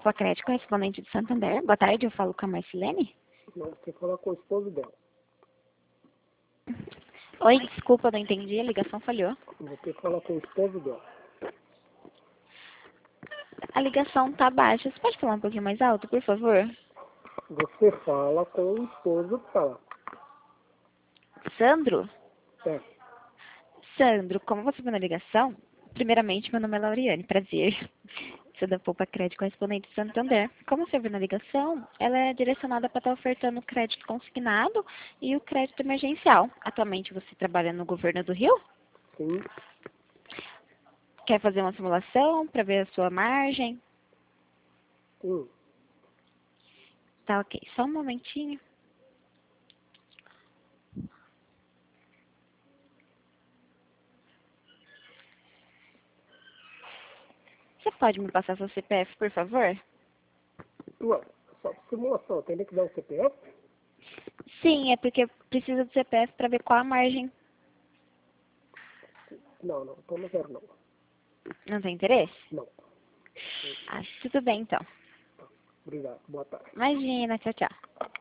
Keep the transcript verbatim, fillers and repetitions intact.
Poupa Crédito, correspondente de Santander. Boa tarde, eu falo com a Marcilene. Não, você fala com o esposo dela. Oi, desculpa, não entendi, a ligação falhou. Você fala com o esposo dela. A ligação tá baixa. Você pode falar um pouquinho mais alto, por favor? Você fala com o esposo dela. Sandro? É. Sandro, como você viu na ligação, primeiramente, meu nome é Lauriane, prazer. Sou da Poupa Crédito, correspondente de Santander. Como você viu na ligação, ela é direcionada para estar ofertando o crédito consignado e o crédito emergencial. Atualmente você trabalha no governo do Rio? Sim. Quer fazer uma simulação para ver a sua margem? Sim. Tá ok, só um momentinho. Você pode me passar seu C P F, por favor? Ué, só de simulação. Tem que dar o C P F? Sim, é porque precisa do C P F para ver qual a margem. Não, não. Então não quero não. Não tem interesse? Não. Ah, tudo bem então. Obrigado. Boa tarde. Imagina, tchau, tchau.